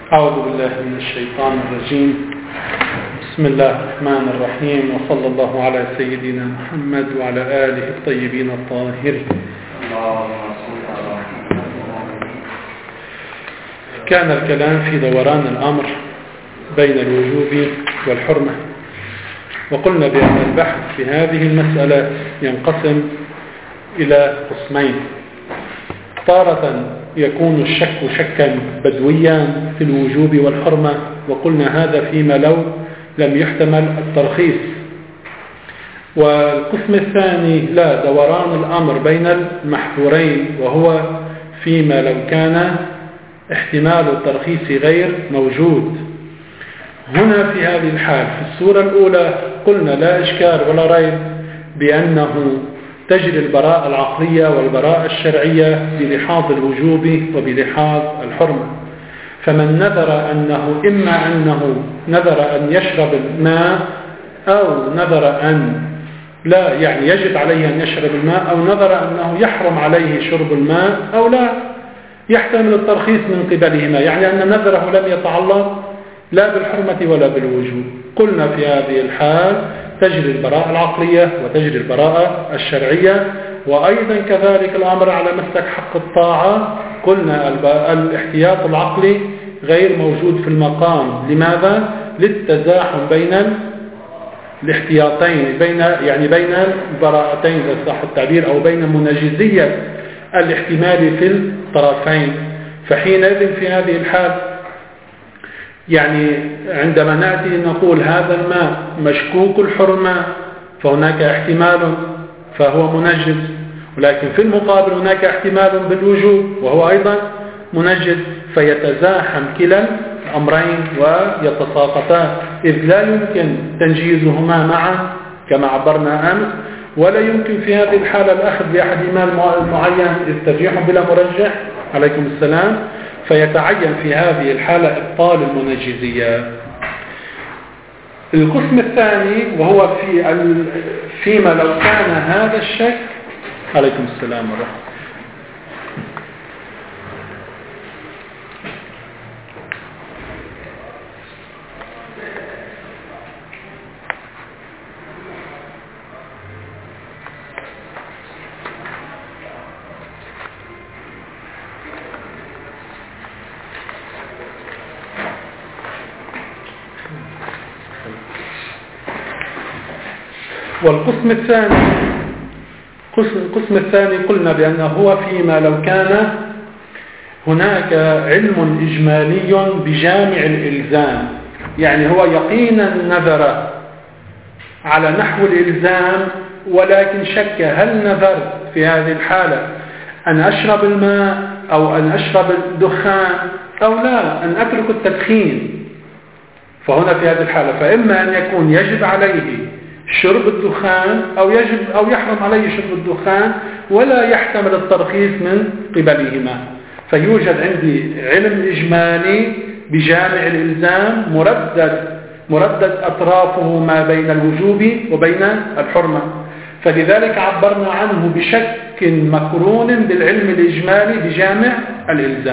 أعوذ بالله من الشيطان الرجيم. بسم الله الرحمن الرحيم، وصلى الله على سيدنا محمد وعلى آله الطيبين الطاهرين. كان الكلام في دوران الأمر بين الوجوب والحرمة، وقلنا بأن البحث في هذه المسألة ينقسم إلى قسمين. تارة يكون الشك شكا بدويا في الوجوب والحرمة، وقلنا هذا فيما لو لم يحتمل الترخيص. والقسم الثاني لا، دوران الأمر بين المحظورين، وهو فيما لو كان احتمال الترخيص غير موجود. هنا في هذه الحال في الصورة الأولى قلنا لا إشكال ولا ريب بأنه تجري البراءة العقلية والبراءة الشرعية بلحاظ الوجوب وبلحاظ الحرمة. فمن نذر أنه إما أنه نذر أن يشرب الماء، أو نذر أن لا، يعني يجب عليه أن يشرب الماء، أو نذر أنه يحرم عليه شرب الماء أو لا، يحتمل الترخيص من قبلهما، يعني أن نذره لم يتعلق لا بالحرمة ولا بالوجوب. قلنا في هذه الحال تجري البراءة العقلية وتجري البراءة الشرعية، وأيضا كذلك الأمر على مسلك حق الطاعة. قلنا الاحتياط العقلي غير موجود في المقام. لماذا؟ للتزاحم بين الاحتياطين، بين البراءتين إذا صح التعبير، أو بين مناجزية الاحتمال في الطرفين. فحينئذ في هذه الحال يعني عندما نأتي نقول هذا الماء مشكوك الحرمة فهناك احتمال فهو منجز، ولكن في المقابل هناك احتمال بالوجوب وهو أيضا منجز، فيتزاحم كلا الأمرين ويتساقطان، إذ لا يمكن تنجيزهما معا كما عبرنا أمس، ولا يمكن في هذه الحالة الأخذ بأحدهما المعين إذ ترجيح بلا مرجح. عليكم السلام. فيتعين في هذه الحالة إبطال المنجزية. القسم الثاني وهو فيما لو كان هذا الشك. عليكم السلام ورحمة. والقسم الثاني قلنا بأنه هو فيما لو كان هناك علم إجمالي بجامع الإلزام، يعني هو يقينا نذر على نحو الإلزام، ولكن شك هل نذر في هذه الحالة أن أشرب الماء أو أن أشرب الدخان أو لا، أن أترك التدخين. فهنا في هذه الحالة فإما أن يكون يجب عليه شرب الدخان أو يحرم عليه شرب الدخان، ولا يحتمل الترخيص من قبلهما. فيوجد عندي علم إجمالي بجامع الإلزام مردد أطرافه ما بين الوجوب وبين الحرمة، فلذلك عبرنا عنه بشك مقرون بالعلم الإجمالي بجامع الإلزام.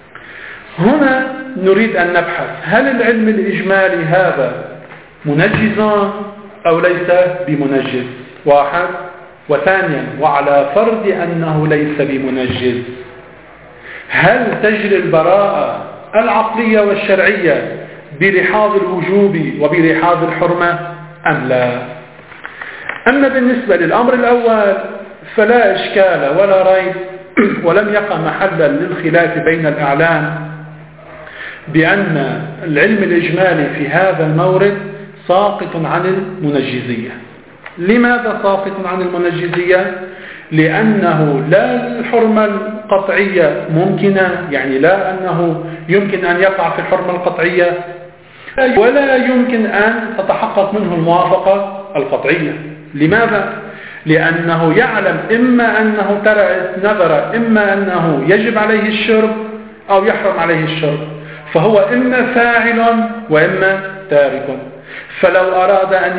هنا نريد أن نبحث هل العلم الإجمالي هذا منجز أو ليس بمنجز، واحد. وثانيا، وعلى فرض أنه ليس بمنجز، هل تجري البراءة العقلية والشرعية بلحاظ الوجوب وبلحاظ الحرمة أم لا؟ أما بالنسبة للأمر الأول فلا إشكال ولا ريب، ولم يقع محلا للخلاف بين الأعلام بأن العلم الإجمالي في هذا المورد ساقط عن المنجزية. لماذا ساقط عن المنجزية؟ لأنه لا الحرمة القطعية ممكنة، يعني لا أنه يمكن أن يقع في الحرمة القطعية، ولا يمكن أن تتحقق منه الموافقة القطعية. لماذا؟ لأنه يعلم إما أنه نذر إما أنه يجب عليه الشرب أو يحرم عليه الشرب، فهو إما فاعل وإما تارك. فلو أراد أن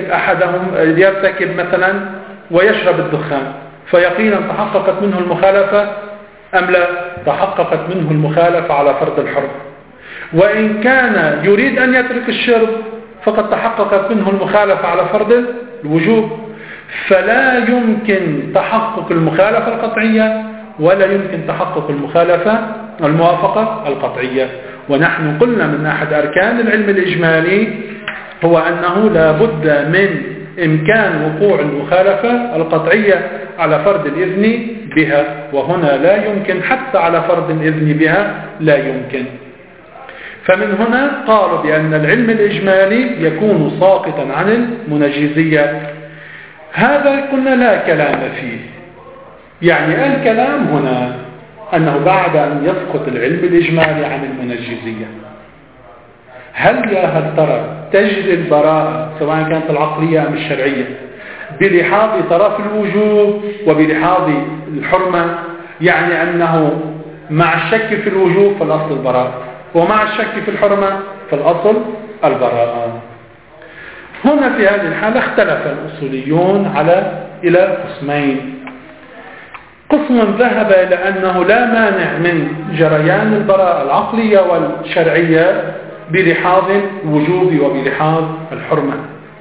يرتكب مثلا ويشرب الدخان، فيقينا تحققت منه المخالفة أم لا؟ تحققت منه المخالفة على فرض الحرمة. وإن كان يريد أن يترك الشرب فقد تحققت منه المخالفة على فرض الوجوب، فلا يمكن تحقق المخالفة القطعية ولا يمكن تحقق الموافقة القطعية. ونحن قلنا من أحد أركان العلم الإجمالي هو أنه لا بد من إمكان وقوع المخالفة القطعية على فرض الإذن بها، وهنا لا يمكن، حتى على فرض الإذن بها لا يمكن. فمن هنا قالوا بأن العلم الإجمالي يكون ساقطا عن المنجزية. هذا قلنا لا كلام فيه، يعني الكلام هنا أنه بعد أن يسقط العلم الإجمالي عن المنجزية هل ترى تجري البراءة سواء كانت العقلية أم الشرعية بلحاظ طرف الوجوب وبلحاظ الحرمة؟ يعني أنه مع الشك في الوجوب فالأصل البراءة، ومع الشك في الحرمة فالأصل البراءة. هنا في هذه الحالة اختلف الأصوليون إلى قسمين. قسم ذهب إلى أنه لا مانع من جريان البراءة العقلية والشرعية بلحاظ الوجوب وبلحاظ الحرمة،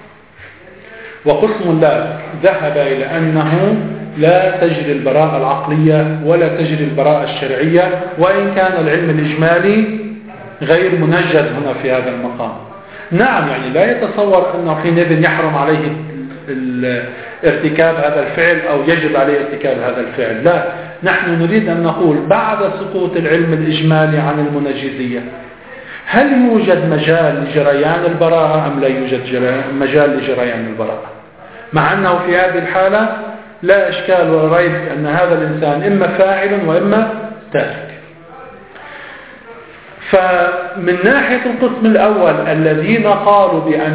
وقسم لا ذهب إلى أنه لا تجري البراءة العقلية ولا تجري البراءة الشرعية، وإن كان العلم الإجمالي غير منجز هنا في هذا المقام. نعم، يعني لا يتصور أنه حينئذ يحرم عليه ارتكاب هذا الفعل أو يجب عليه ارتكاب هذا الفعل، لا، نحن نريد أن نقول بعد سقوط العلم الإجمالي عن المنجزية هل يوجد مجال لجريان البراءة أم لا يوجد مجال لجريان البراءة؟ مع أنه في هذه الحالة لا إشكال ولا ريب أن هذا الإنسان إما فاعل وإما تارك. فمن ناحية القسم الأول الذين قالوا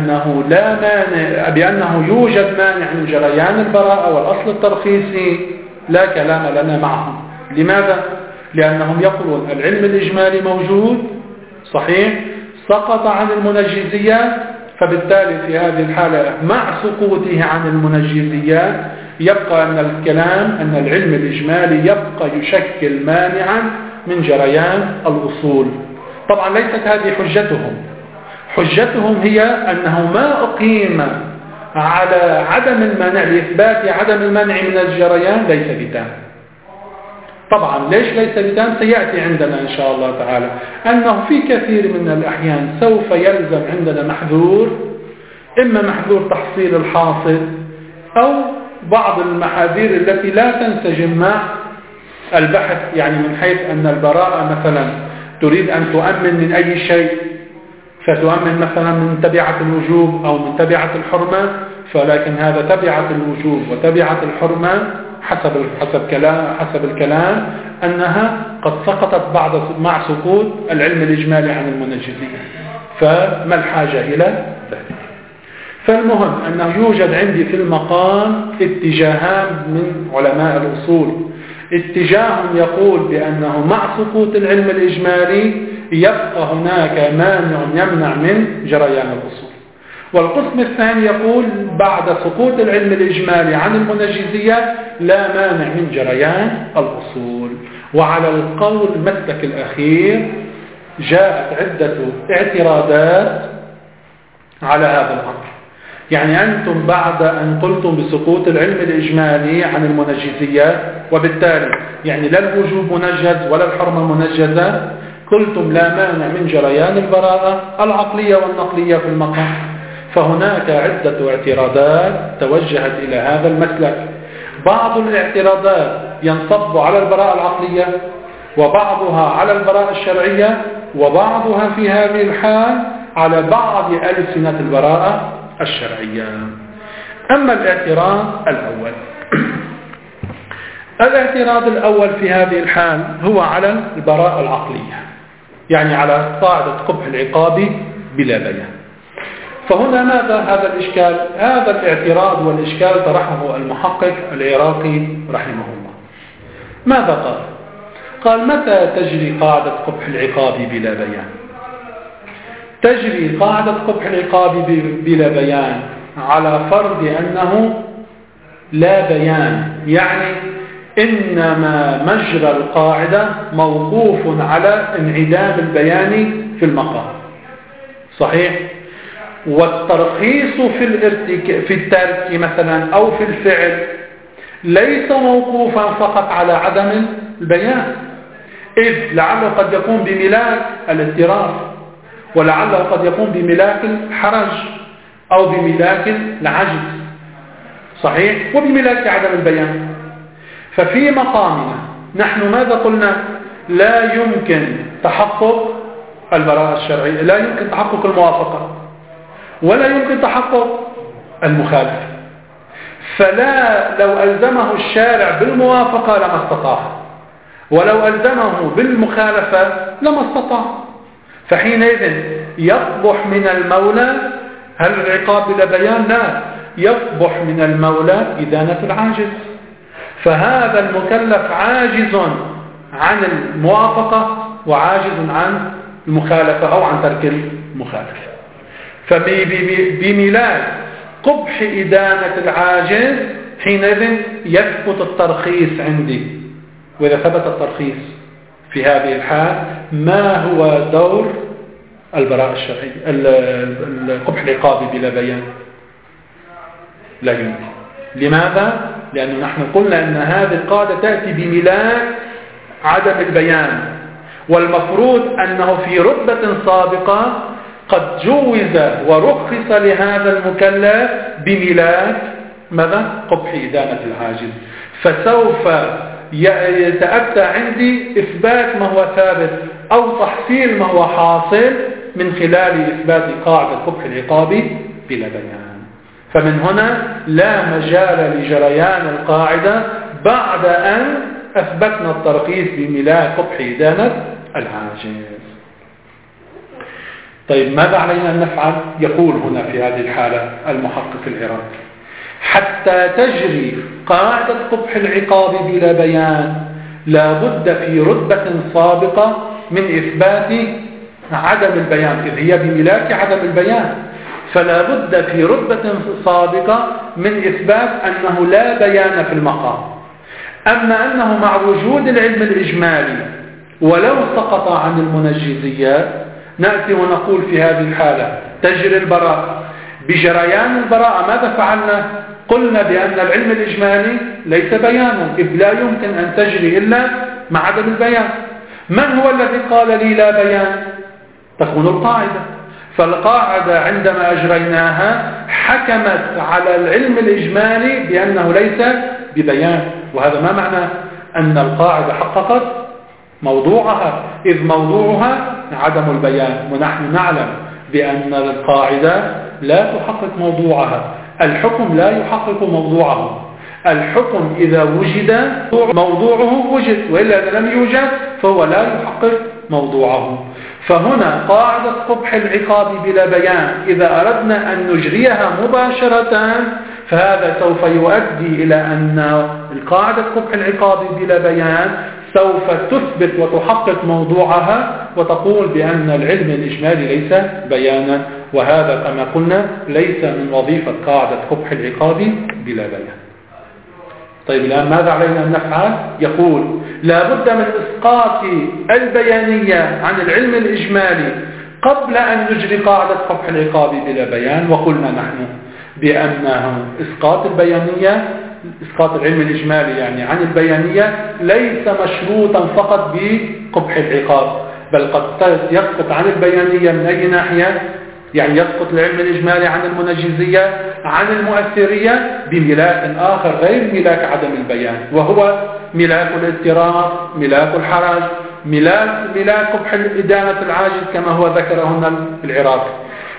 بأنه يوجد مانع من جريان البراءة والأصل الترخيصي لا كلام لنا معهم. لماذا؟ لأنهم يقولون العلم الإجمالي موجود صحيح، سقط عن المنجزيات، فبالتالي في هذه الحالة مع سقوطه عن المنجزيات يبقى أن العلم الإجمالي يبقى يشكل مانعا من جريان الأصول. طبعا ليست هذه حجتهم هي أنه ما أقيم على عدم المنع لإثبات عدم المنع من الجريان ليس بتام. طبعا ليش ليس بتام؟ سيأتي عندنا إن شاء الله تعالى أنه في كثير من الأحيان سوف يلزم عندنا محذور، إما محذور تحصيل الحاصل أو بعض المحاذير التي لا تنسجم مع البحث، يعني من حيث أن البراءة مثلا تريد أن تؤمن من أي شيء، فتؤمن مثلا من تبعة الوجوب أو من تبعة الحرمة، فلكن هذا تبعة الوجوب وتبعة الحرمة حسب الكلام أنها قد سقطت مع سقوط العلم الإجمالي عن المنجزية، فما الحاجة إلى ذلك؟ فالمهم أنه يوجد عندي في المقام اتجاهان من علماء الأصول. اتجاه يقول بأنه مع سقوط العلم الإجمالي يبقى هناك مانع يمنع من جريان الأصول، والقسم الثاني يقول بعد سقوط العلم الإجمالي عن المنجزية لا مانع من جريان الأصول. وعلى القول المسلك الأخير جاءت عدة اعتراضات على هذا الأمر. يعني أنتم بعد أن قلتم بسقوط العلم الإجمالي عن المنجزية وبالتالي يعني لا الوجوب منجز ولا الحرمة منجزة، قلتم لا مانع من جريان البراءة العقلية والنقلية في المقام. فهناك عدة اعتراضات توجهت إلى هذا المسلك. بعض الاعتراضات ينصب على البراءة العقلية وبعضها على البراءة الشرعية وبعضها في هذه الحال على بعض ألسنة البراءة الشرعية. أما الاعتراض الأول في هذه الحال هو على البراءة العقلية، يعني على قاعدة قبح العقاب بلا بيان. فهنا ماذا هذا الإشكال؟ هذا الاعتراض والإشكال طرحه المحقق العراقي رحمه الله. ماذا قال؟ قال متى تجري قاعدة قبح العقاب بلا بيان؟ تجري قاعدة قبح العقاب بلا بيان على فرض أنه لا بيان، يعني إنما مجرى القاعدة موقوف على انعدام البيان في المقام. صحيح؟ والترخيص في الترك مثلا أو في الفعل ليس موقوفا فقط على عدم البيان، إذ لعله قد يكون بملاك الاضطرار، ولعله قد يكون بملاك الحرج أو بملاك العجز. صحيح؟ وبملاك عدم البيان. ففي مقامنا نحن ماذا قلنا؟ لا يمكن تحقق البراءة الشرعية، لا يمكن تحقق الموافقة، ولا يمكن تحقق المخالفة. فلا لو ألزمه الشارع بالموافقة لما استطاع، ولو ألزمه بالمخالفة لما استطاع. فحينئذ يصبح من المولى، هل العقاب بلا بيان؟ لا، يصبح من المولى إدانة العاجز. فهذا المكلف عاجز عن الموافقة وعاجز عن المخالفة أو عن ترك المخالفة. فبملاك قبح إدانة العاجز حينئذ يثبت الترخيص عندي. وإذا ثبت الترخيص في هذه الحال ما هو دور البراءة الشرعي القبح العقابي بلا بيان؟ لا يمكن. لماذا؟ لأنه نحن قلنا أن هذه القاعدة تأتي بملاك عدم البيان، والمفروض أنه في رتبة سابقة قد جوز ورخص لهذا المكلف بملاك ماذا؟ قبح إدانة العاجز. فسوف يتأتى عندي إثبات ما هو ثابت أو تحصيل ما هو حاصل من خلال إثبات قاعدة قبح العقاب بلا بيان. فمن هنا لا مجال لجريان القاعدة بعد أن أثبتنا الترخيص بملاك قبح إدانة العاجز. طيب ماذا علينا أن نفعل؟ يقول هنا في هذه الحالة المحقق العراقي: حتى تجري قاعدة قبح العقاب بلا بيان لا بد في رتبة سابقة من إثبات عدم البيان، إذ هي بملاك عدم البيان. فلا بد في رتبة سابقة من إثبات أنه لا بيان في المقام. أما أنه مع وجود العلم الإجمالي ولو سقط عن المنجزيات نأتي ونقول في هذه الحالة تجري البراءة. بجريان البراءة ماذا فعلنا؟ قلنا بأن العلم الإجمالي ليس بيانا، إذ لا يمكن أن تجري إلا مع عدم البيان. من هو الذي قال لي لا بيان؟ تكون القاعدة. فالقاعدة عندما أجريناها حكمت على العلم الإجمالي بأنه ليس ببيان. وهذا ما معنى أن القاعدة حققت موضوعها، إذ موضوعها عدم البيان، ونحن نعلم بأن القاعدة لا تحقق موضوعها. الحكم لا يحقق موضوعه. الحكم إذا وجد موضوعه وجد، وإلا إذا لم يوجد فهو لا يحقق موضوعه. فهنا قاعدة قبح العقاب بلا بيان إذا أردنا أن نجريها مباشرة فهذا سوف يؤدي إلى أن القاعدة قبح العقاب بلا بيان سوف تثبت وتحقق موضوعها وتقول بأن العلم الإجمالي ليس بيانا، وهذا كما قلنا ليس من وظيفة قاعدة قبح العقاب بلا بيان. طيب الآن ماذا علينا أن نفعل؟ يقول لا بد من إسقاط البيانية عن العلم الإجمالي قبل أن نجري قاعدة قبح العقاب بلا بيان. وقلنا نحن بأنه إسقاط البيانية، إسقاط العلم الإجمالي يعني عن البيانية ليس مشروطا فقط بقبح العقاب، بل قد يسقط عن البيانية من أي ناحية؟ يعني يسقط العلم الإجمالي عن المنجزية، عن المؤثرية بملاك آخر غير ملاك عدم البيان، وهو ملاك الاضطرار، ملاك الحرج، ملاك قبح إدانة العاجز كما هو ذكره هنا العراقي.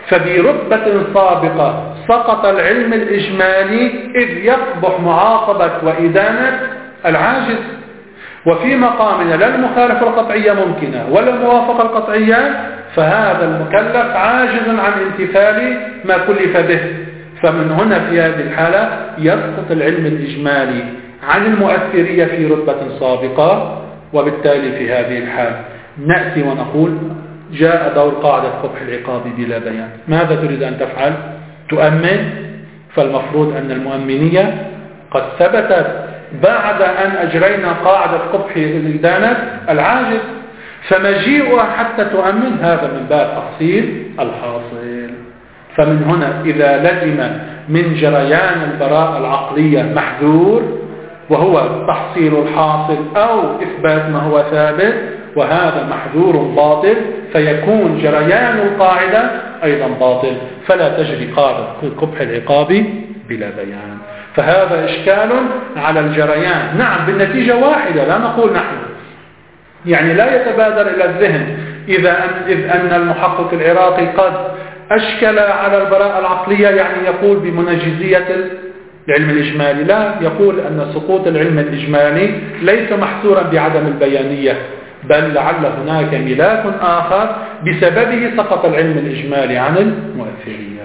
فبرتبة سابقة سقط العلم الإجمالي إذ يصبح معاقبة وإدانة العاجز. وفي مقامنا لا المخالفة القطعية ممكنة ولا الموافقة القطعية، فهذا المكلف عاجز عن امتثال ما كلف به. فمن هنا في هذه الحالة يسقط العلم الإجمالي عن المؤثرية في رتبة سابقة، وبالتالي في هذه الحال نأتي ونقول جاء دور قاعدة قبح العقاب بلا بيان. ماذا تريد أن تفعل؟ تؤمن؟ فالمفروض أن المؤمنية قد ثبتت بعد أن أجرينا قاعدة قبح إدانة العاجز. فمجيئها حتى تؤمن هذا من باب تحصيل الحاصل. فمن هنا إذا لزم من جريان البراءة العقلية محذور وهو تحصيل الحاصل أو إثبات ما هو ثابت، وهذا محذور باطل، فيكون جريان القاعدة أيضا باطل، فلا تجري قاعدة قبح العقاب بلا بيان. فهذا إشكال على الجريان. نعم بالنتيجة واحدة، لا نقول نحن يعني لا يتبادر إلى الذهن إذ أن المحقق العراقي قد أشكل على البراءة العقلية يعني يقول بمنجزية العلم الإجمالي. لا، يقول أن سقوط العلم الإجمالي ليس محصورا بعدم البيانية، بل لعل هناك ملاك آخر بسببه سقط العلم الإجمالي عن المؤثرية.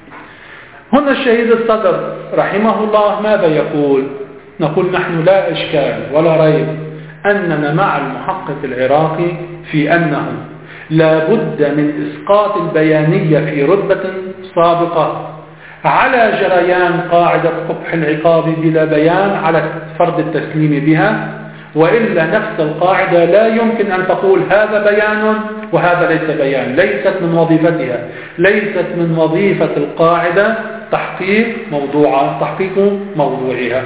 هنا الشهيد الصدر رحمه الله ماذا يقول؟ نقول نحن لا إشكال ولا ريب أننا مع المحقق العراقي في أنه لا بد من إسقاط البيانية في رتبة سابقة على جريان قاعدة قبح العقاب بلا بيان على فرض التسليم بها، وإلا نفس القاعدة لا يمكن أن تقول هذا بيان وهذا ليس بيان. ليست من وظيفتها، ليست من وظيفة القاعدة تحقيق موضوعها.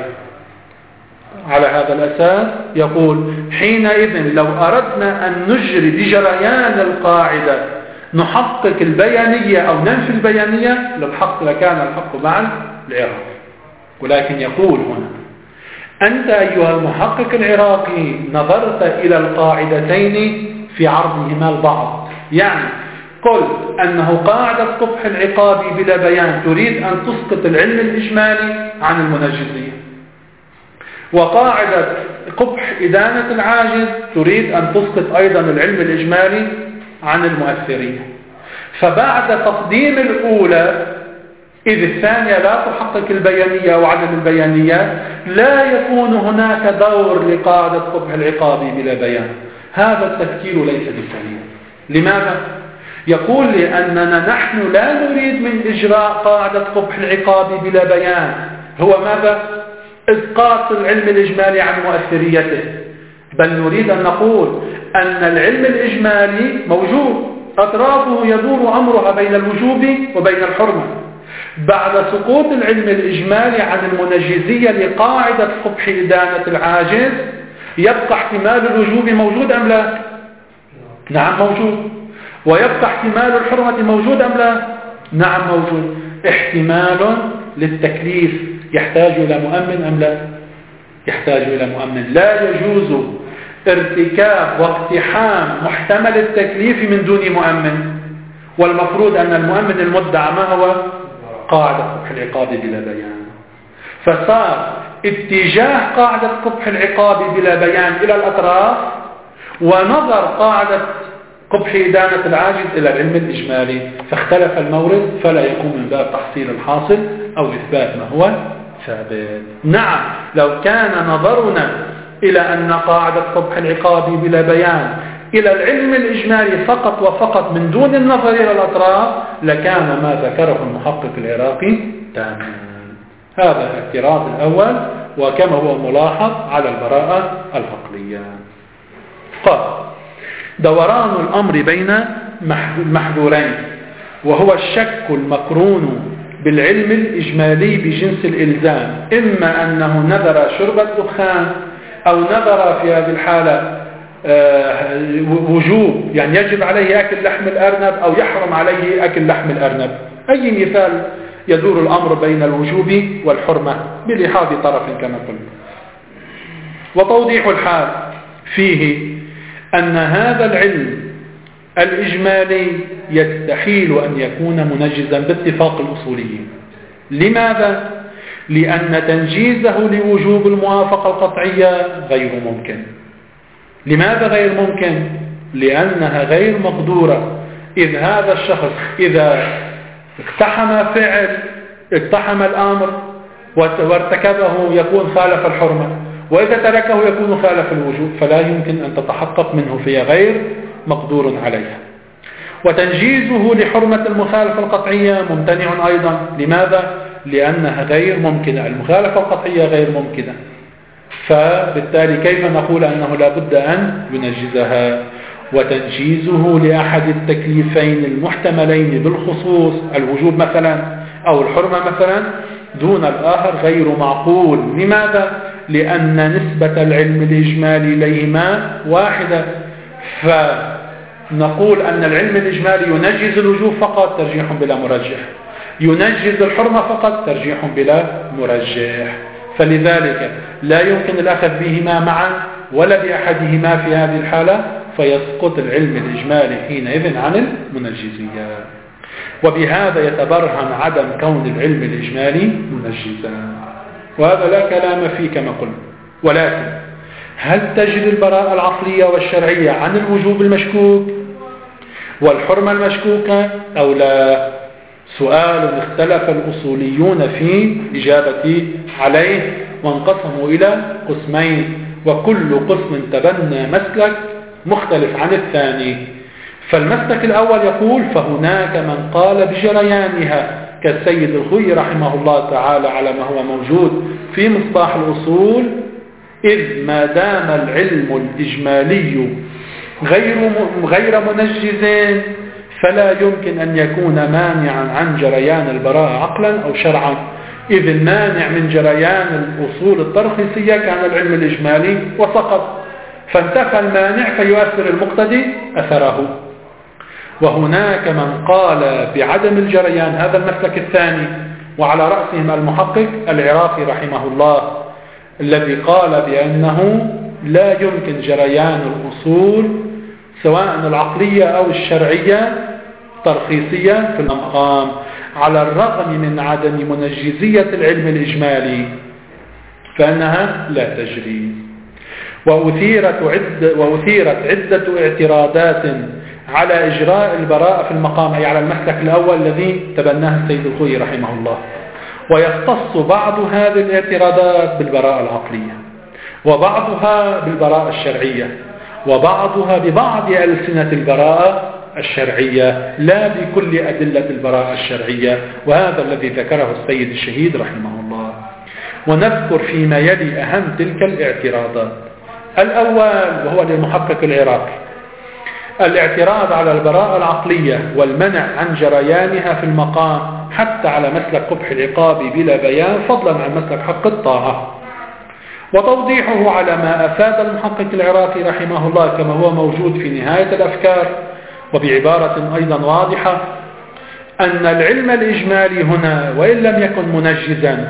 على هذا الأساس يقول حينئذ لو أردنا أن نجري بجريان القاعدة نحقق البيانية أو ننفي البيانية لكان الحق مع العراق. ولكن يقول هنا أنت أيها المحقق العراقي نظرت إلى القاعدتين في عرضهما البعض، يعني قل أنه قاعدة قبح العقاب بلا بيان تريد أن تسقط العلم الإجمالي عن المنجزية، وقاعدة قبح إدانة العاجز تريد أن تسقط أيضا العلم الإجمالي عن المؤثرية. فبعد تقديم الأولى إذ الثانية لا تحقق البيانية وعدم البيانية لا يكون هناك دور لقاعدة قبح العقاب بلا بيان. هذا التفكير ليس بسليم. لماذا؟ يقول لأننا نحن لا نريد من إجراء قاعدة قبح العقاب بلا بيان هو ماذا؟ إسقاط العلم الإجمالي عن مؤثريته، بل نريد أن نقول أن العلم الإجمالي موجود، أطرافه يدور أمرها بين الوجوب وبين الحرمة. بعد سقوط العلم الإجمالي عن المنجزية لقاعدة قبح إدانة العاجز يبقى احتمال الوجوب موجود أم لا؟ نعم موجود. ويبقى احتمال الحرمة موجود أم لا؟ نعم موجود. احتمال للتكليف يحتاج إلى مؤمن أم لا؟ يحتاج إلى مؤمن. لا يجوز ارتكاب واقتحام محتمل التكليف من دون مؤمن، والمفروض أن المؤمن المدعى ما هو؟ قاعدة قبح العقاب بلا بيان. فصار اتجاه قاعدة قبح العقاب بلا بيان إلى الأطراف، ونظر قاعدة قبح إدانة العاجز إلى العلم الإجمالي، فاختلف المورد، فلا يكون من باب تحصيل الحاصل أو إثبات ما هو ثابت. نعم لو كان نظرنا إلى أن قاعدة قبح العقاب بلا بيان إلى العلم الإجمالي فقط وفقط من دون النظر إلى الأطراف لكان ما ذكره المحقق العراقي تاما. هذا الاعتراض الأول، وكما هو ملاحظ على البراءة العقلية. قال دوران الأمر بين محذورين، وهو الشك المقرون بالعلم الإجمالي بجنس الإلزام، إما أنه نذر شرب الدخان أو نذر في هذه الحالة وجوب، يعني يجب عليه أكل لحم الأرنب أو يحرم عليه أكل لحم الأرنب. أي مثال يدور الأمر بين الوجوب والحرمة بلحاظ طرف كما قلنا. وتوضيح الحال فيه أن هذا العلم الإجمالي يستحيل أن يكون منجزا باتفاق الأصوليين. لماذا؟ لأن تنجيزه لوجوب الموافقة القطعية غير ممكن. لماذا غير ممكن؟ لأنها غير مقدورة. إذ هذا الشخص إذا اقتحم الأمر وارتكبه يكون خالف الحرمة، وإذا تركه يكون خالف الوجوب، فلا يمكن أن تتحقق منه، فهي غير مقدور عليها. وتنجيزه لحرمة المخالفة القطعية ممتنع أيضا. لماذا؟ لأنها غير ممكنة، المخالفة القطعية غير ممكنة، فبالتالي كيف نقول أنه لا بد أن ينجزها؟ وتنجيزه لأحد التكليفين المحتملين بالخصوص، الوجوب مثلا أو الحرمة مثلا، دون الآخر غير معقول. لماذا؟ لأن نسبة العلم الإجمالي إليهما واحدة. فنقول أن العلم الإجمالي ينجز الوجوب فقط، ترجيح بلا مرجح، ينجز الحرمة فقط، ترجيح بلا مرجح. فلذلك لا يمكن الأخذ بهما معا ولا بأحدهما في هذه الحالة، فيسقط العلم الإجمالي حينئذ عن المنجزية. وبهذا يتبرهن عدم كون العلم الإجمالي منجزا، وهذا لا كلام فيه كما قلنا. ولكن هل تجري البراءة العقلية والشرعية عن الوجوب المشكوك والحرمة المشكوكة أو لا؟ سؤال اختلف الأصوليون في إجابة عليه، وانقسموا إلى قسمين، وكل قسم تبنى مسلك مختلف عن الثاني. فالمسلك الأول يقول فهناك من قال بجريانها كالسيد الخوي رحمه الله تعالى على ما هو موجود في مصباح الأصول، إذ ما دام العلم الإجمالي غير منجز فلا يمكن أن يكون مانعا عن جريان البراءة عقلا أو شرعا، إذ المانع من جريان الأصول الترخيصية كان العلم الإجمالي وسقط، فانتفى المانع فيؤثر المقتدي أثره. وهناك من قال بعدم الجريان، هذا المسلك الثاني، وعلى رأسهم المحقق العراقي رحمه الله الذي قال بأنه لا يمكن جريان الأصول سواء العقلية أو الشرعية ترخيصية في المقام، على الرغم من عدم منجزية العلم الإجمالي فإنها لا تجري. وأثيرت عدة اعتراضات على إجراء البراءة في المقام، أي على المسلك الأول الذي تبناه السيد الخوي رحمه الله. ويختص بعض هذه الاعتراضات بالبراءة العقلية، وبعضها بالبراءة الشرعية، وبعضها ببعض ألسنة البراءة الشرعية لا بكل أدلة البراءة الشرعية، وهذا الذي ذكره السيد الشهيد رحمه الله. ونذكر فيما يلي أهم تلك الاعتراضات. الأول وهو للمحقق العراقي، الاعتراض على البراءة العقلية والمنع عن جريانها في المقام حتى على مسلك قبح العقاب بلا بيان، فضلا عن مسلك حق الطاعة. وتوضيحه على ما أفاد المحقق العراقي رحمه الله كما هو موجود في نهاية الأفكار، وبعبارة أيضا واضحة، أن العلم الإجمالي هنا وإن لم يكن منجزا،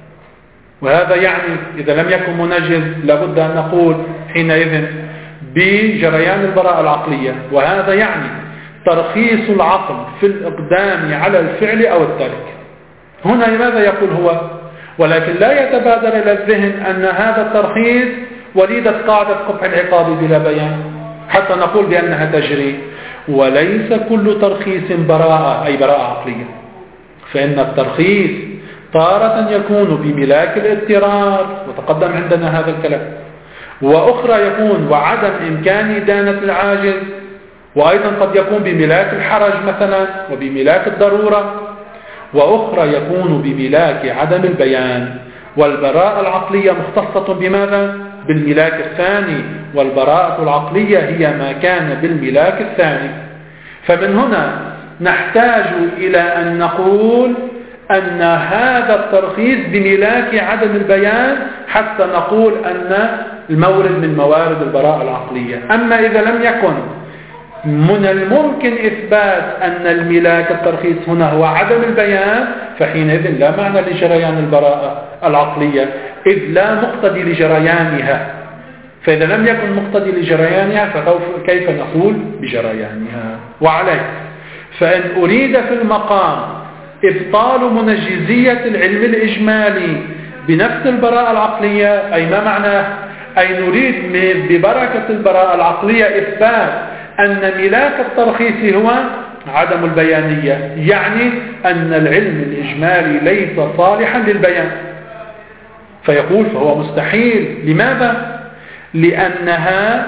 وهذا يعني إذا لم يكن منجز لابد أن نقول حينئذ بجريان البراءة العقلية، وهذا يعني ترخيص العقل في الإقدام على الفعل أو الترك. هنا لماذا يقول هو؟ ولكن لا يتبادر إلى الذهن أن هذا الترخيص وليدة قاعدة قبح العقاب بلا بيان حتى نقول بأنها تجري. وليس كل ترخيص براءة أي براءة عقلية، فإن الترخيص تارة يكون بملاك الاضطرار، وتقدم عندنا هذا الكلام، وأخرى يكون وعدم إمكان إدانة العاجز، وأيضا قد يكون بملاك الحرج مثلا وبملاك الضرورة، وأخرى يكون بملاك عدم البيان. والبراءة العقلية مختصة بماذا؟ بالملاك الثاني، والبراءة العقلية هي ما كان بالملاك الثاني. فمن هنا نحتاج إلى أن نقول أن هذا الترخيص بملاك عدم البيان حتى نقول أن المورد من موارد البراءة العقلية. أما إذا لم يكن من الممكن إثبات أن الملاك الترخيص هنا هو عدم البيان، فحينئذ لا معنى لجريان البراءة العقلية، إذ لا مقتضي لجريانها. فإذا لم يكن مقتضي لجريانها فكيف نقول بجريانها؟ وعليه فإن أريد في المقام إبطال منجزية العلم الإجمالي بنفس البراءة العقلية، أي ما معناه؟ أي نريد ببركة البراءة العقلية إثبات أن ملاك الترخيص هو عدم البيانية، يعني أن العلم الإجمالي ليس صالحا للبيان، فيقول فهو مستحيل. لماذا؟ لأنها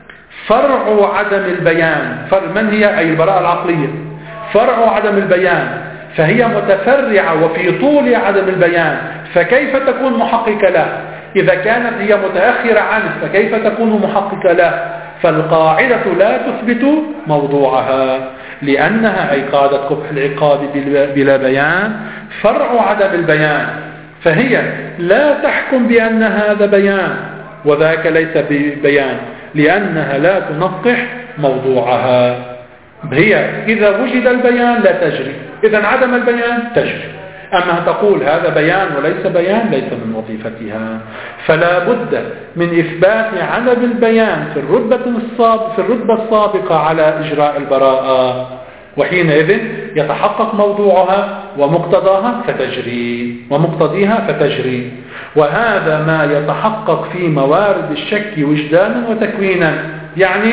فرع عدم البيان. من هي؟ أي البراءة العقلية فرع عدم البيان، فهي متفرعة وفي طول عدم البيان، فكيف تكون محققة له؟ إذا كانت هي متأخرة عنه فكيف تكون محققة له؟ فالقاعدة لا تثبت موضوعها، لأنها أي قاعدة قبح العقاب بلا بيان فرع عدم البيان، فهي لا تحكم بأن هذا بيان وذاك ليس ببيان، لأنها لا تنقح موضوعها. هي إذا وجد البيان لا تجري، إذا عدم البيان تجري. أما تقول هذا بيان وليس بيان ليس من وظيفتها. فلا بد من إثبات عدم البيان في الرتبة السابقة على إجراء البراءة، وحينئذ يتحقق موضوعها ومقتضاها فتجري. وهذا ما يتحقق في موارد الشك وجدانا وتكوينا، يعني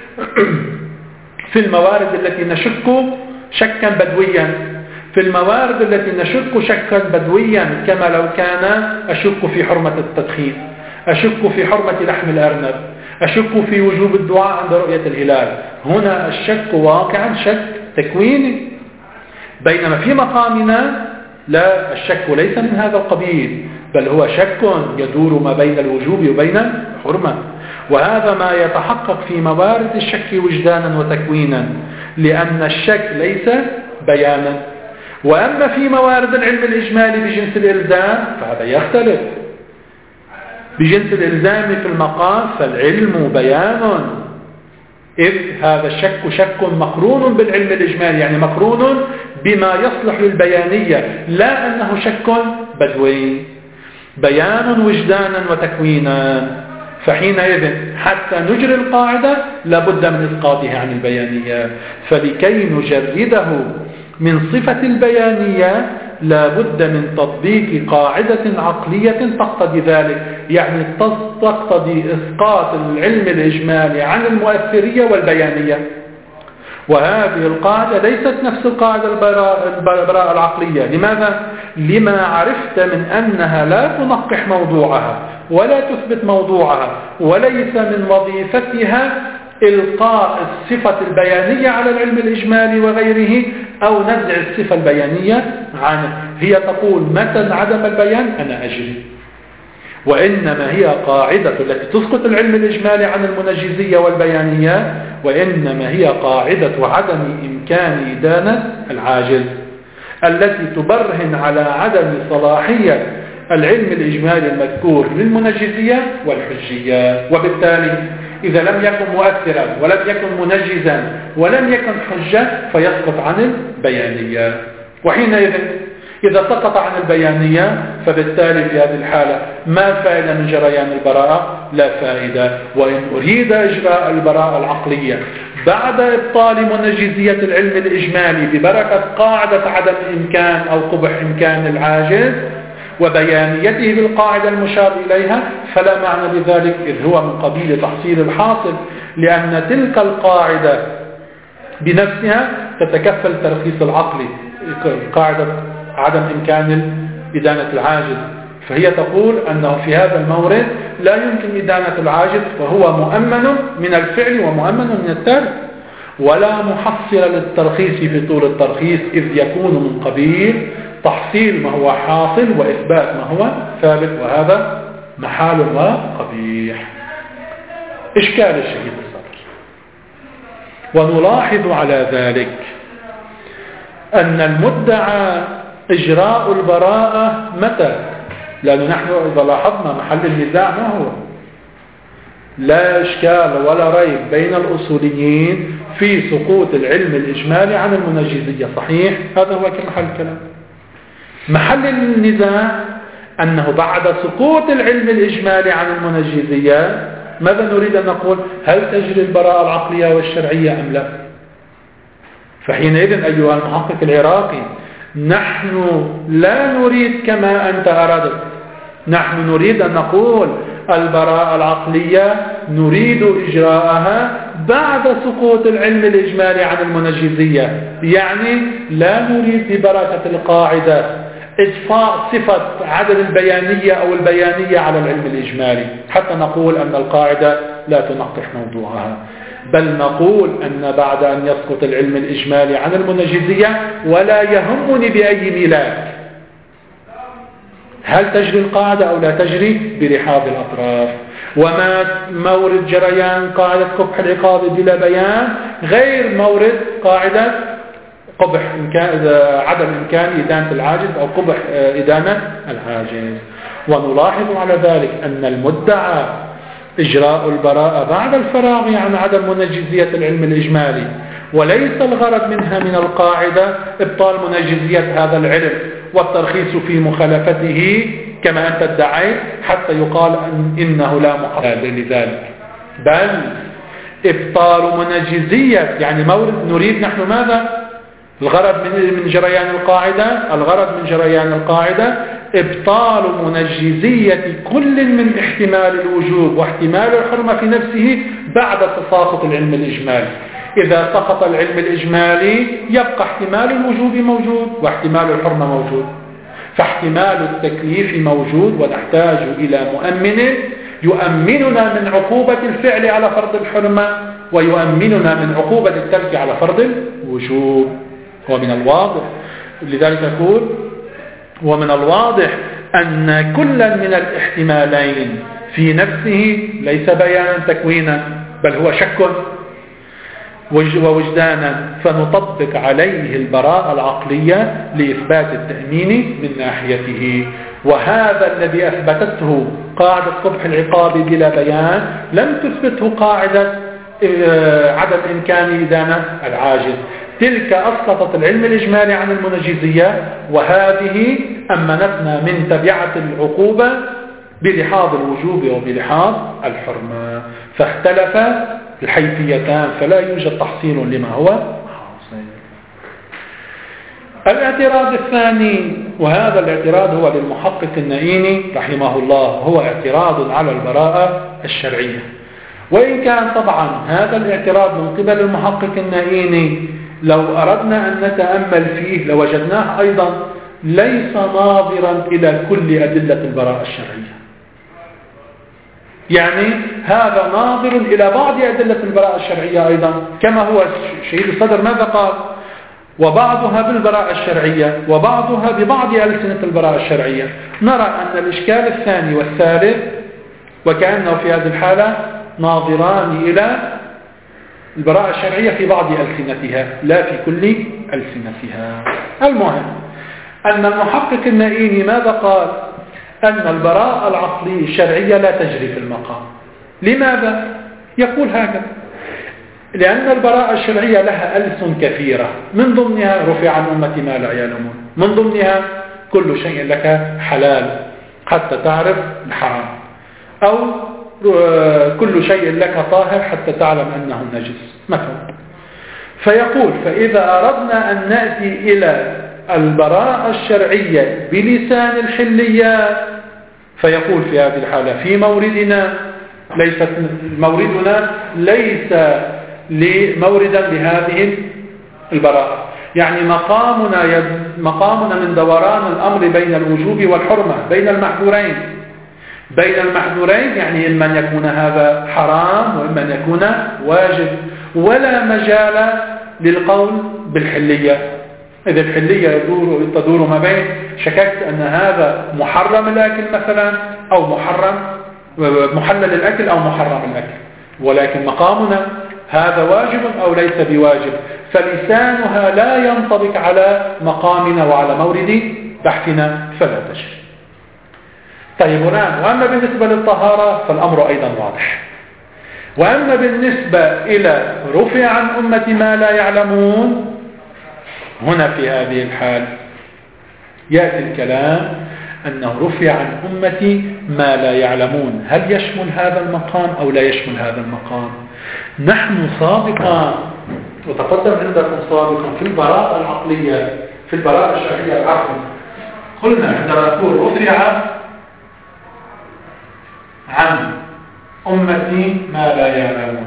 في الموارد التي نشك شكا بدويا، في الموارد التي نشك شكا بدويا كما لو كان أشك في حرمة التدخين، أشك في حرمة لحم الأرنب، أشك في وجوب الدعاء عند رؤية الهلال. هنا الشك واقعا شك تكويني، بينما في مقامنا لا، الشك ليس من هذا القبيل، بل هو شك يدور ما بين الوجوب وبين الحرمة. وهذا ما يتحقق في موارد الشك وجدانا وتكوينا، لأن الشك ليس بيانا. وأما في موارد العلم الإجمالي بجنس الإلزام فهذا يختلف. بجنس الإلزام في المقاس فالعلم بيان، إذ هذا الشك شك مقرون بالعلم الإجمالي، يعني مقرون بما يصلح للبيانية، لا أنه شك بدوي. بيان وجدانا وتكوينا، فحينئذ حتى نجري القاعدة لابد من إسقاطها عن البيانية. فلكي نجرده من صفة البيانية لابد من تطبيق قاعدة عقلية تقتضي ذلك، يعني تقتضي إسقاط العلم الإجمالي عن المؤثرية والبيانية. وهذه القاعدة ليست نفس القاعدة البراءة العقلية. لماذا؟ لما عرفت من أنها لا تنقح موضوعها ولا تثبت موضوعها، وليس من وظيفتها إلقاء الصفة البيانية على العلم الإجمالي وغيره أو نزع الصفة البيانية عنه. هي تقول متى عدم البيان أنا أجري، وإنما هي قاعدة التي تسقط العلم الإجمالي عن المنجزية والبيانية، وإنما هي قاعدة عدم إمكان إدانة العاجز التي تبرهن على عدم صلاحية العلم الإجمالي المذكور للمنجزية والحجية. وبالتالي إذا لم يكن مؤثرا ولم يكن منجزا ولم يكن حجة فيسقط عن البيانية. وحينئذ إذا سقط عن البيانية فبالتالي في هذه الحالة ما الفائدة من جريان البراءة؟ لا فائدة. وإن أريد إجراء البراءة العقلية بعد إبطال منجزية العلم الإجمالي ببركة قاعدة عدم إمكان أو قبح إمكان العاجز وبيانيته بالقاعدة المشار إليها فلا معنى بذلك، إذ هو من قبيل تحصيل الحاصل، لأن تلك القاعدة بنفسها تتكفل ترخيص العقل، قاعدة عدم إمكان إدانة العاجز، فهي تقول أنه في هذا المورد لا يمكن إدانة العاجز، فهو مؤمن من الفعل ومؤمن من الترك، ولا محصل للترخيص في طول الترخيص، إذ يكون من قبيل تحصيل ما هو حاصل وإثبات ما هو ثابت، وهذا محال وقبيح. إشكال الشهيد الصدر. ونلاحظ على ذلك أن المدعى إجراء البراءة متى؟ لأنه نحن إذا لاحظنا محل النزاع ما هو؟ لا إشكال ولا ريب بين الأصوليين في سقوط العلم الإجمالي عن المنجزية، صحيح؟ هذا هو كمحل الكلام. محل النزاع أنه بعد سقوط العلم الإجمالي عن المنجزية ماذا نريد أن نقول؟ هل تجري البراءة العقلية والشرعية أم لا؟ فحينئذ أيها المحقق العراقي نحن لا نريد كما أنت أردت، نحن نريد أن نقول البراءة العقلية نريد إجراءها بعد سقوط العلم الإجمالي عن المنجزية، يعني لا نريد ببركة القاعدة إضفاء صفة عدم البيانية أو البيانية على العلم الإجمالي حتى نقول أن القاعدة لا تنقح موضوعها، بل نقول أن بعد أن يسقط العلم الإجمالي عن المنجزية ولا يهمني بأي ميلاد هل تجري القاعدة أو لا تجري برحاب الأطراف، وما مورد جريان قاعدة قبح العقاب بلا بيان غير مورد قاعدة قبح عدم إمكان إدانة العاجز أو قبح إدانة العاجز. ونلاحظ على ذلك أن المدعى إجراء البراءة بعد الفراغ عن عدم منجزية العلم الإجمالي، وليس الغرض منها من القاعدة إبطال منجزية هذا العلم والترخيص في مخالفته كما أنت ادعيت حتى يقال إنه لا محل لذلك، بل إبطال منجزية يعني مورد. نريد نحن ماذا؟ الغرض من جريان القاعدة، الغرض من جريان القاعدة إبطال منجزية كل من احتمال الوجوب واحتمال الحرمة في نفسه بعد تساقط العلم الإجمالي. إذا سقط العلم الإجمالي يبقى احتمال الوجوب موجود واحتمال الحرمة موجود، فاحتمال التكليف موجود، ونحتاج إلى مؤمن يؤمننا من عقوبة الفعل على فرض الحرمة ويؤمننا من عقوبة الترك على فرض الوجوب. ومن الواضح لذلك أقول ومن الواضح أن كلا من الاحتمالين في نفسه ليس بيانا تكوينا، بل هو شك ووجدانا، فنطبق عليه البراءة العقلية لإثبات التأمين من ناحيته. وهذا الذي أثبتته قاعدة قبح العقاب بلا بيان لم تثبته قاعدة عدم إمكان إدانة العاجز. تلك أسقطت العلم الإجمالي عن المنجزية، وهذه أمنتنا من تبعة العقوبة بلحاظ الوجوب وبلحاظ الحرمة، فاختلف الحيثيتان فلا يوجد تحصيل لما هو حاصل. الاعتراض الثاني، وهذا الاعتراض هو للمحقق النائيني رحمه الله، هو اعتراض على البراءة الشرعية. وإن كان طبعا هذا الاعتراض من قبل المحقق النائيني لو أردنا أن نتأمل فيه لوجدناه أيضا ليس ناظرا إلى كل أدلة البراءة الشرعية، يعني هذا ناظر إلى بعض أدلة البراءة الشرعية أيضا، كما هو شهيد الصدر ماذا قال؟ وبعضها بالبراءة الشرعية وبعضها ببعض ألسنة البراءة الشرعية. نرى أن الإشكال الثاني والثالث وكأنه في هذه الحالة ناظران إلى البراءة الشرعية في بعض ألسنتها لا في كل ألسنتها. المهم أن المحقق النائيني ماذا قال؟ أن البراءة العقلية الشرعية لا تجري في المقام. لماذا؟ يقول هكذا: لأن البراءة الشرعية لها ألسن كثيرة، من ضمنها رفع عن أمة ما لا يعلمون، من ضمنها كل شيء لك حلال حتى تعرف الحرام، أو كل شيء لك طاهر حتى تعلم أنه نجس مثلا. فيقول: فإذا أردنا أن نأتي إلى البراءة الشرعية بلسان الحليات، فيقول في هذه الحالة في موردنا ليس لموردا بهذه البراءة، يعني مقامنا من دوران الأمر بين الوجوب والحرمة، بين المحذورين، يعني إما أن يكون هذا حرام وإما أن يكون واجب، ولا مجال للقول بالحلية. إذا الحلية تدور ما بين شككت أن هذا محرم الأكل مثلا أو محلل الأكل أو محرم الأكل، ولكن مقامنا هذا واجب أو ليس بواجب، فلسانها لا ينطبق على مقامنا وعلى مورد بحثنا فلا تجري. طيب الآن، وأما بالنسبة للطهارة فالأمر أيضا واضح. وأما بالنسبة إلى رفع عن أمة ما لا يعلمون، هنا في هذه الحال يأتي الكلام أنه رفع عن أمة ما لا يعلمون. هل يشمل هذا المقام أو لا يشمل هذا المقام؟ نحن سابقا وتقدم عندكم سابقا في البراءة العقلية، في البراءة الشرعية العقل، قلنا عندما نقول رفع عن أمتي ما لا يعلمون،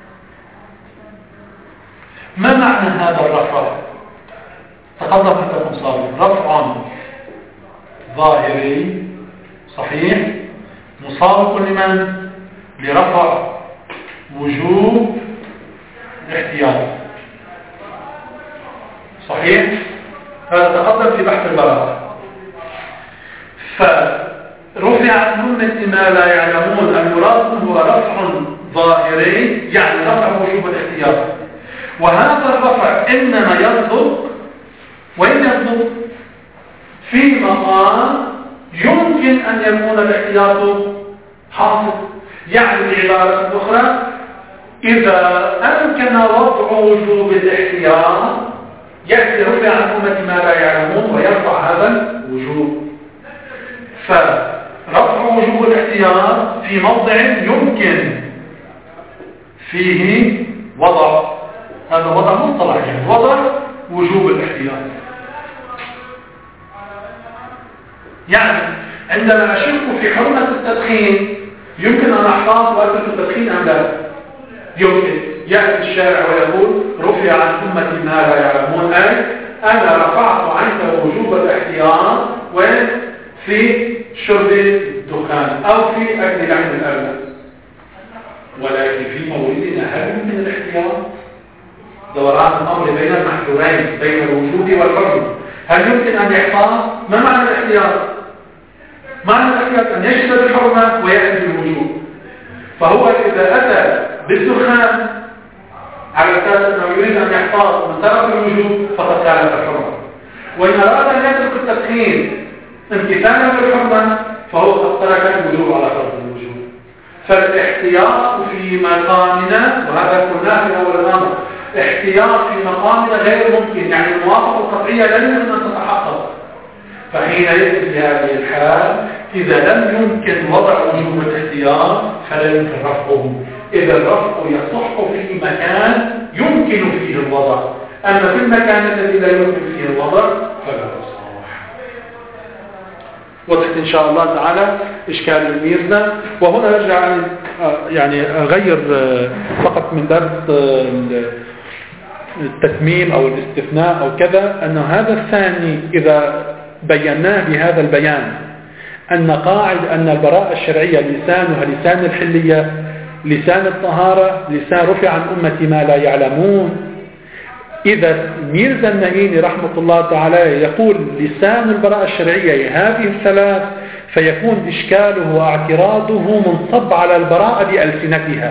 ما معنى هذا الرفع؟ تقدم عندكم سابقا: رفع ظاهري صحيح مسابق لمن؟ لرفع وجوب الاحتياط، صحيح؟ هذا تقدم في بحث البراءة. فرفع عنه أمة ما لا يعلمون المراد هو رفع ظاهري، يعني رفع وجوب الاحتياط. وهذا الرفع إنما يصدق وإن يصدق في مقام يمكن أن يكون الاحتياط حاصل. يعني بعبارة أخرى، إذا أمكن وضع وجوب الاحتياط يأتي رفع عن أمة ما لا يعلمون ويرفع هذا الوجوب. فرفع وجوب الاحتياط في موضع يمكن فيه وضع، هذا وضع مصطلح، يعني وضع وجوب الاحتياط. يعني عندما أشك في حرمة التدخين يمكن أن أحتاط وأترك التدخين أم لا؟ يمكن. يأتي الشارع ويقول رفع عن أمة ما لا يعلمون، أي أنا رفعت عنك وجوب الاحتياط وفي شرب الدخان أو في أكل لحم الأرنب. ولكن في موردنا هل يمكن الاحتياط؟ دوران الأمر بين المحذورين بين الوجوب والحرمة، هل يمكن أن يحتاط؟ ما معنى الاحتياط؟ معنى الاحتياط أن يشتري الحرمة ويأتي بالوجوب. فهو إذا أتى بالدخان على أساس أنه يريد أن يحتاط من ترك الوجوب فقد كانت الحرمة، وإن أراد أن يترك التدخين امتثالا بالحرمة فهو قد ترك الوجوب على فرض الوجوب. فالاحتياط في مقامنا، وهذا قلناه في أول الأمر، احتياط في مقامنا غير ممكن، يعني الموافقة القطعية لا يمكن أن تتحقق. فحينئذ في هذه الحال إذا لم يمكن وضع وجوب الاحتياط فلا يمكن رفعه. إذا الرفع يصح في مكان يمكن فيه الوضع، أما في المكان الذي لا يمكن فيه الوضع فلا يصح. وضعت إن شاء الله تعالى إشكال الميرزا. وهنا نرجع يعني أغير فقط من باب التتميم أو الاستثناء أو كذا، أن هذا الثاني إذا بيناه بهذا البيان أن البراءة الشرعية لسانها لسان الحلية، لسان الطهارة، لسان رفع عن أمة ما لا يعلمون. إذا ميرزا النائيني رحمة الله تعالى يقول لسان البراءة الشرعية هذه الثلاث، فيكون إشكاله واعتراضه منصب على البراءة بألسنتها.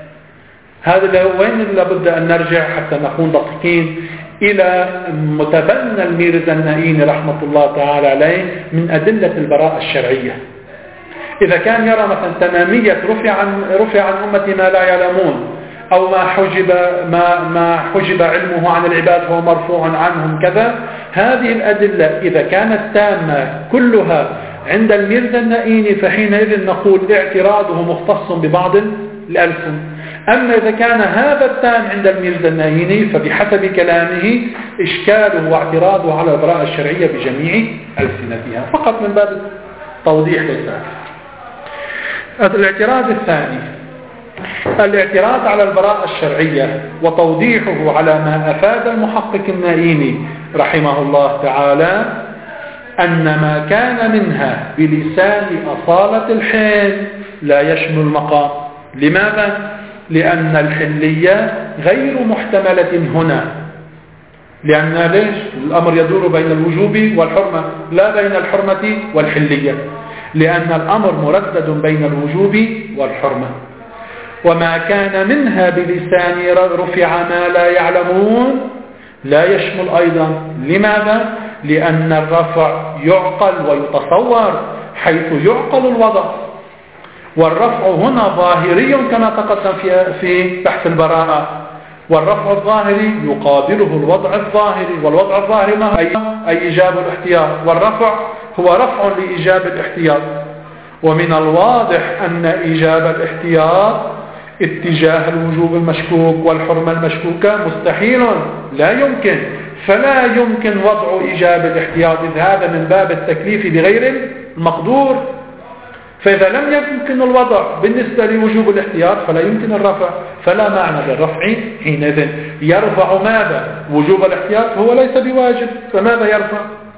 هذا وين لابد أن نرجع حتى نكون دقيقين إلى متبنى الميرزا النائيني رحمة الله تعالى عليه من أدلة البراءة الشرعية. إذا كان يرى مثلا تمامية رفع عن أمة ما لا يعلمون، أو ما حجب علمه عن العباد فهو مرفوع عنهم كذا، هذه الأدلة إذا كانت تامة كلها عند الميرزا النائيني فحينئذ نقول اعتراضه مختص ببعض الألسن. أما إذا كان هذا التام عند الميرزا النائيني فبحسب كلامه إشكاله واعتراضه على البراءة الشرعية بجميع ألسنتها، فقط من باب توضيح للذات. الاعتراض الثاني الاعتراض على البراءة الشرعية وتوضيحه على ما أفاد المحقق النائيني رحمه الله تعالى أن ما كان منها بلسان أصالة الحل لا يشمل المقام. لماذا؟ لأن الحلية غير محتملة هنا، لأن ليش؟ الأمر يدور بين الوجوب والحرمة لا بين الحرمة والحلية، لأن الأمر مردد بين الوجوب والحرمة. وما كان منها بلسان رفع ما لا يعلمون لا يشمل أيضا. لماذا؟ لأن الرفع يعقل ويتصور حيث يعقل الوضع، والرفع هنا ظاهري كما تقدم في بحث البراءة، والرفع الظاهري يقابله الوضع الظاهري، والوضع الظاهري ما أي إيجاب الاحتياط، والرفع هو رفع لإيجاب الاحتياط. ومن الواضح أن إيجاب الاحتياط اتجاه الوجوب المشكوك والحرمة المشكوكة مستحيل لا يمكن، فلا يمكن وضع إيجاب الاحتياط، إذ هذا من باب التكليف بغير المقدور. فإذا لم يمكن الوضع بالنسبة لوجوب الاحتياط فلا يمكن الرفع، فلا معنى للرفع حينئذ. يرفع ماذا؟ وجوب الاحتياط هو ليس بواجب، فماذا يرفع؟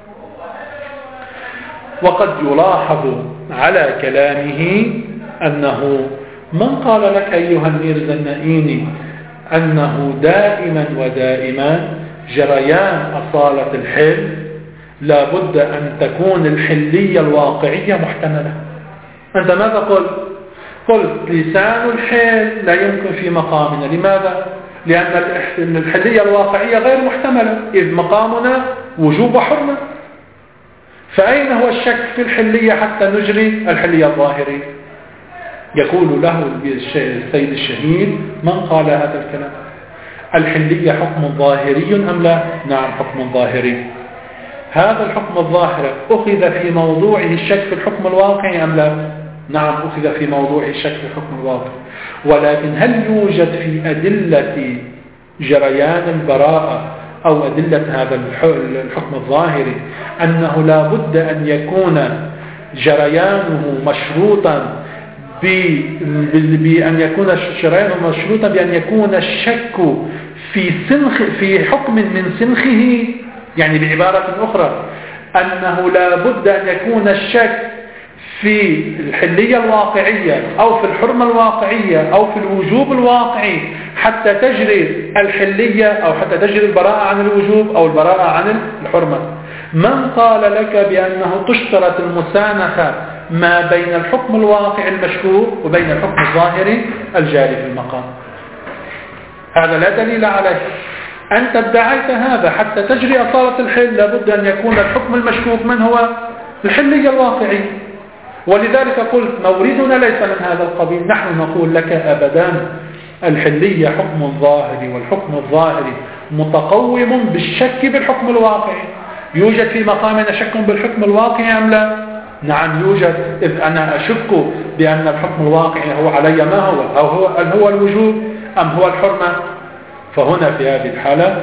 وقد يلاحظ على كلامه أنه من قال لك أيها الميرزا النائيني أنه دائما ودائما جريان أصالة الحل لا بد أن تكون الحلية الواقعية محتملة. أنت ماذا قلت؟ قلت لسان الحال لا يمكن في مقامنا. لماذا؟ لأن الحلية الواقعية غير محتملة، إذ مقامنا وجوب وحرمة. فأين هو الشك في الحلية حتى نجري الحلية الظاهرية؟ يقول له السيد الشهيد: من قال هذا الكلام؟ الحلية حكم ظاهري أم لا؟ نعم، حكم ظاهري. هذا الحكم الظاهر أخذ في موضوعه الشك في الحكم الواقعي أم لا؟ نعم، أخذ في موضوعه الشك في الحكم الواقعي. ولكن هل يوجد في أدلة جريان البراءة أو أدلة هذا الحكم الظاهري أنه لا بد أن يكون جريانه مشروطا بأن يكون الشك في حكم من سنخه؟ يعني بعبارة أخرى، أنه لا بد أن يكون الشك في الحلية الواقعية أو في الحرمة الواقعية أو في الوجوب الواقعي حتى تجري الحلية أو حتى تجري البراءة عن الوجوب أو البراءة عن الحرمة. من قال لك بأنه تشترط المسانخة ما بين الحكم الواقع المشكوك وبين الحكم الظاهري الجاري في المقام؟ هذا لا دليل عليه. أنت ادعيت هذا حتى تجري أصالة الحل لابد أن يكون الحكم المشكوك من هو الحلية الواقعي. ولذلك قلت موردنا ليس من هذا القبيل. نحن نقول لك أبدا الحلية حكم ظاهري، والحكم الظاهري متقوم بالشك بالحكم الواقعي. يوجد في مقامنا شك بالحكم الواقعي أم لا؟ نعم يوجد، إذ أنا أشك بأن الحكم الواقعي هو علي ما هو، أو هل هو الوجوب أم هو الحرمة. فهنا في هذه الحالة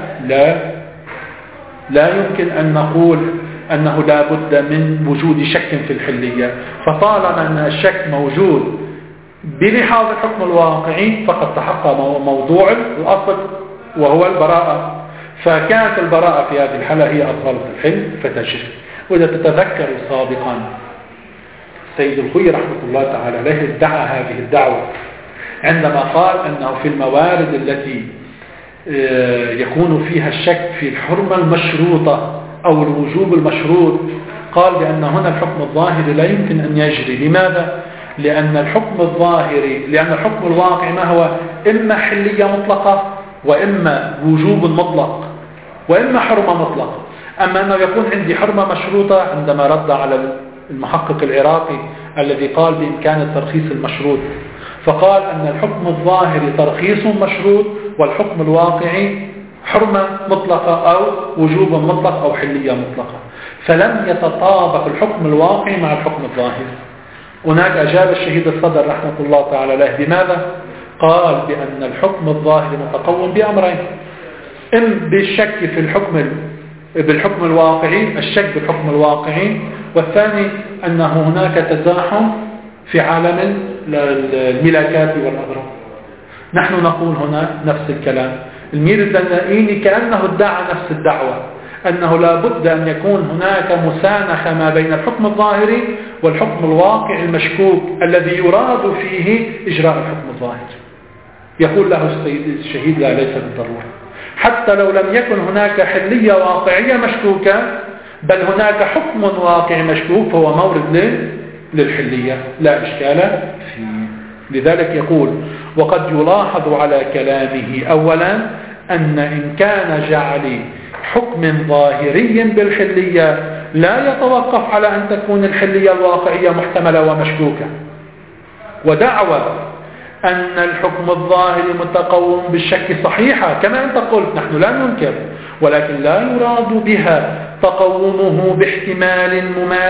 لا يمكن أن نقول أنه لا بد من وجود شك في الحلية. فطالما أن الشك موجود بلحاظ الحكم الواقعي فقد تحقق موضوع الأصل وهو البراءة. فكانت البراءة في هذه الحالة هي أصالة الحل فتجري. وإذا تتذكر سابقا سيد الخوي رحمة الله تعالى عليه ادعى هذه الدعوة عندما قال أنه في الموارد التي يكون فيها الشك في الحرمة المشروطة أو الوجوب المشروط، قال بأن هنا الحكم الظاهري لا يمكن أن يجري. لماذا؟ لأن الحكم الواقعي ما هو؟ إما حلية مطلقة وإما وجوب مطلق وإما حرمة مطلقة. أما أنه يكون عندي حرمة مشروطة عندما رد على المحقق العراقي الذي قال بإمكان الترخيص المشروط، فقال أن الحكم الظاهري ترخيص مشروط والحكم الواقعي حرمة مطلقة أو وجوب مطلق أو حلية مطلقة. فلم يتطابق الحكم الواقعي مع الحكم الظاهري. هناك أجاب الشهيد الصدر رحمة الله تعالى له بماذا؟ قال بأن الحكم الظاهري متقوم بأمرين: إما بالشك في بالحكم الواقعي، الشك بالحكم الواقعي، والثاني أنه هناك تزاحم في عالم الملاكات والأغراض. نحن نقول هنا نفس الكلام. المير الدنائيني كأنه ادعى نفس الدعوة، أنه لا بد أن يكون هناك مسانخة ما بين الحكم الظاهري والحكم الواقعي المشكوك الذي يراد فيه إجراء الحكم الظاهري. يقول له السيد الشهيد: لا، ليس بالضرورة. حتى لو لم يكن هناك حلية واقعية مشكوكة، بل هناك حكم واقعي مشكوك، فهو مورد للحلية لا إشكال فيه. لذلك يقول: وقد يلاحظ على كلامه أولا أن إمكان جعل حكم ظاهري بالحلية لا يتوقف على أن تكون الحلية الواقعية محتملة ومشكوكة. ودعوة أن الحكم الظاهري متقوم بالشك صحيحة كما أنت قلت، نحن لا ننكر، ولكن لا يراد بها تقومه باحتمال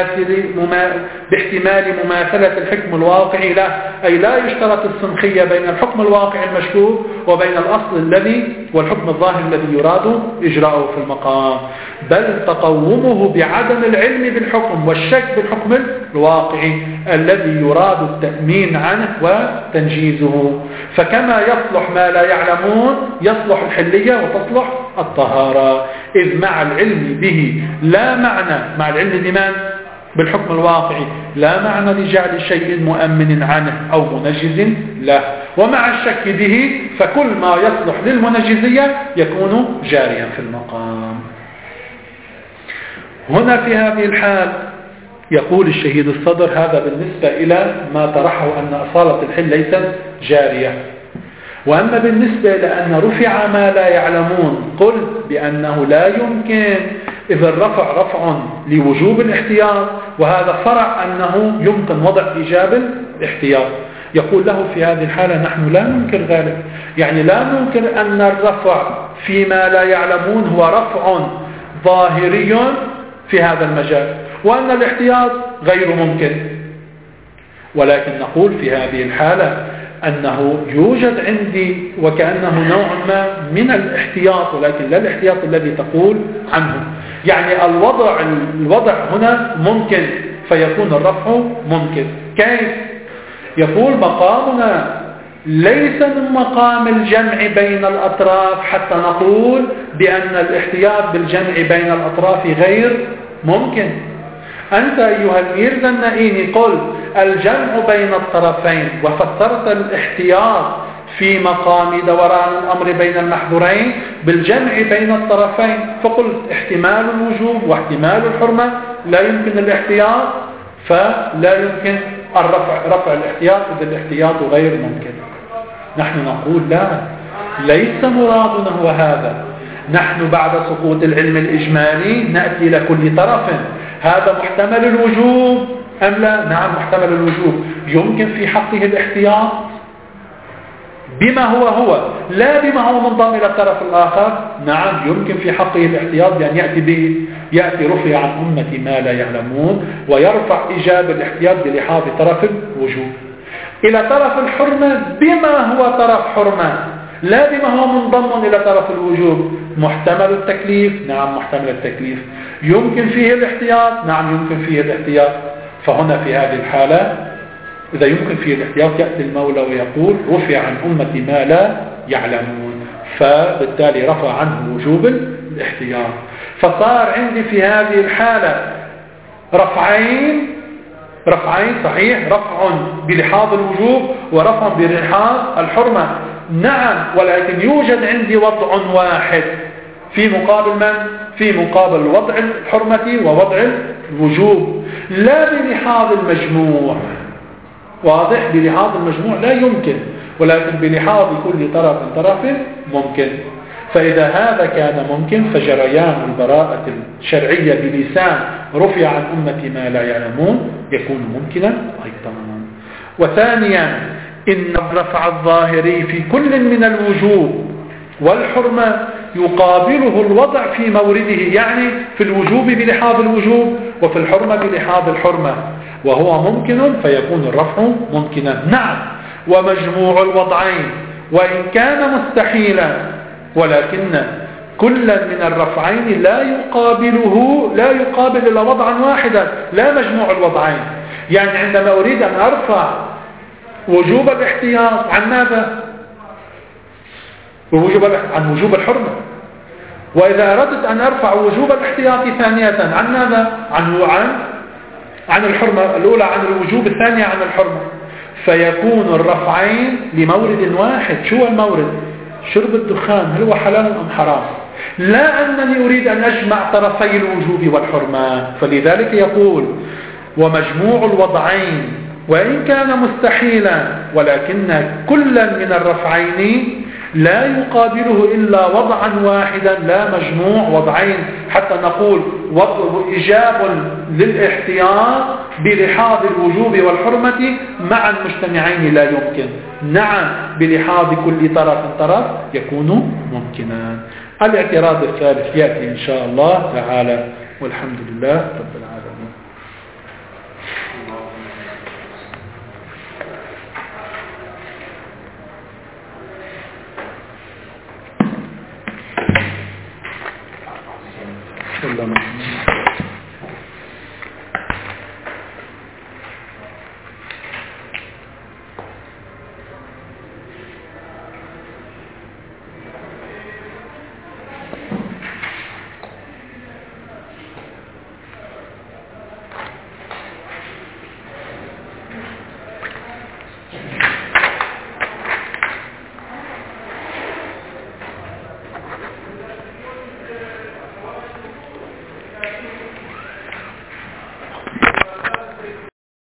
مماثلة الحكم الواقعي له، أي لا يشترط السنخية بين الحكم الواقعي المشكوك وبين الأصل والحكم الظاهر الذي يراد إجراءه في المقام، بل تقومه بعدم العلم بالحكم والشك بالحكم الواقعي الذي يراد التأمين عنه وتنجيزه. فكما يصلح ما لا يعلمون يصلح الحلية وتصلح الطهارة، إذ مع العلم به لا معنى، مع العلم بمن؟ بالحكم الواقعي، لا معنى لجعل شيء مؤمن عنه أو منجز له، ومع الشك به فكل ما يصلح للمنجزية يكون جاريا في المقام. هنا في هذه الحال يقول الشهيد الصدر هذا بالنسبة إلى ما طرحه أن أصالة الحل ليست جارية. وأما بالنسبة لأن رفع ما لا يعلمون قل بأنه لا يمكن إذا الرفع رفع لوجوب الاحتياط، وهذا فرع أنه يمكن وضع إيجاب الاحتياط. يقول له في هذه الحالة نحن لا ننكر ذلك، يعني لا ننكر أن الرفع فيما لا يعلمون هو رفع ظاهري في هذا المجال، وأن الاحتياط غير ممكن، ولكن نقول في هذه الحالة أنه يوجد عندي وكأنه نوع ما من الاحتياط، ولكن لا الاحتياط الذي تقول عنه. يعني الوضع هنا ممكن فيكون الرفع ممكن. كيف؟ يقول مقامنا ليس من مقام الجمع بين الأطراف حتى نقول بأن الاحتياط بالجمع بين الأطراف غير ممكن. أنت أيها الميرزا النائيني قل الجمع بين الطرفين، وفسرت الاحتياط في مقام دوران الأمر بين المحظورين بالجمع بين الطرفين، فقلت احتمال الوجوب واحتمال الحرمة لا يمكن الاحتياط، فلا يمكن رفع الاحتياط، إذا الاحتياط غير ممكن. نحن نقول لا، ليس مرادنا هو هذا. نحن بعد سقوط العلم الإجمالي نأتي لكل طرف هذا محتمل الوجوب أم لا؟ نعم محتمل الوجوب، يمكن في حقه الاحتياط بما هو لا بما هو منضم إلى الطرف الآخر. نعم يمكن في حقه الاحتياط بأن يأتي رفع عن أمة ما لا يعلمون، ويرفع إيجاب الاحتياط بلحاظ طرف الوجوب إلى طرف الحرمة بما هو طرف حرمة لا بما هو منضم إلى طرف الوجوب. محتمل التكليف، نعم محتمل التكليف. يمكن فيه الاحتياط، نعم يمكن فيه الاحتياط. فهنا في هذه الحالة إذا يمكن فيه الاحتياط يأتي المولى ويقول رفع عن أمة ما لا يعلمون، فبالتالي رفع عنه وجوب الاحتياط. فصار عندي في هذه الحالة رفعين صحيح، رفع بلحاظ الوجوب ورفع بلحاظ الحرمة. نعم، ولكن يوجد عندي وضع واحد في مقابل من؟ في مقابل وضع الحرمة ووضع الوجوب، لا بلحاظ المجموع. واضح؟ بلحاظ المجموع لا يمكن، ولكن بلحاظ كل طرف ممكن. فإذا هذا كان ممكن فجريان البراءة الشرعية بلسان رفع عن أمة ما لا يعلمون يكون ممكنا أيضا. وثانيا إن الرفع الظاهري في كل من الوجوب والحرمة يقابله الوضع في مورده، يعني في الوجوب بلحاظ الوجوب وفي الحرمة بلحاظ الحرمة، وهو ممكن فيكون الرفع ممكنا. نعم، ومجموع الوضعين وإن كان مستحيلا، ولكن كل من الرفعين لا يقابل إلا وضعا واحدا، لا مجموع الوضعين. يعني عندما أريد أن أرفع وجوب الاحتياط عن ماذا؟ عن وجوب الحرمة. وإذا أردت أن أرفع وجوب الاحتياط ثانية عن ماذا؟ عن الحرمة الأولى، عن الوجوب الثانية عن الحرمة، فيكون الرفعين لمورد واحد. شو المورد؟ شرب الدخان، هل هو حلال أم حرام؟ لا أنني أريد أن أجمع طرفي الوجوب والحرمة. فلذلك يقول ومجموع الوضعين وإن كان مستحيلا، ولكن كل من الرفعين لا يقابله إلا وضعا واحدا لا مجموع وضعين، حتى نقول إيجاب للاحتياط بلحاظ الوجوب والحرمة معا مجتمعين لا يمكن. نعم، بلحاظ كل طرف يكون ممكنا. الاعتراض الثالث يأتي إن شاء الله تعالى، والحمد لله رب العالمين. صلى الله عليه وسلم.